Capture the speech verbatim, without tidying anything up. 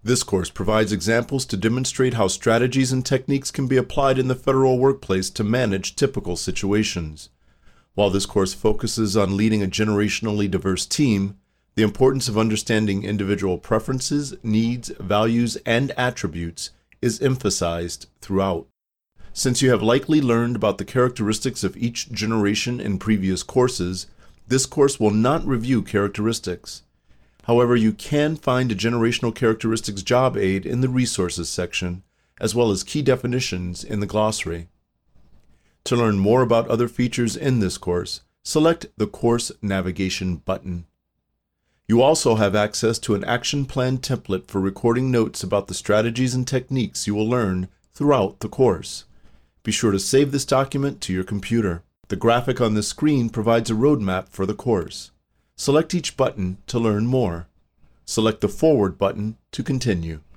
This course provides examples to demonstrate how strategies and techniques can be applied in the federal workplace to manage typical situations. While this course focuses on leading a generationally diverse team, the importance of understanding individual preferences, needs, values, and attributes is emphasized throughout. Since you have likely learned about the characteristics of each generation in previous courses, this course will not review characteristics. However, you can find a generational characteristics job aid in the resources section, as well as key definitions in the glossary. To learn more about other features in this course, select the Course Navigation button. You also have access to an action plan template for recording notes about the strategies and techniques you will learn throughout the course. Be sure to save this document to your computer. The graphic on the screen provides a roadmap for the course. Select each button to learn more. Select the Forward button to continue.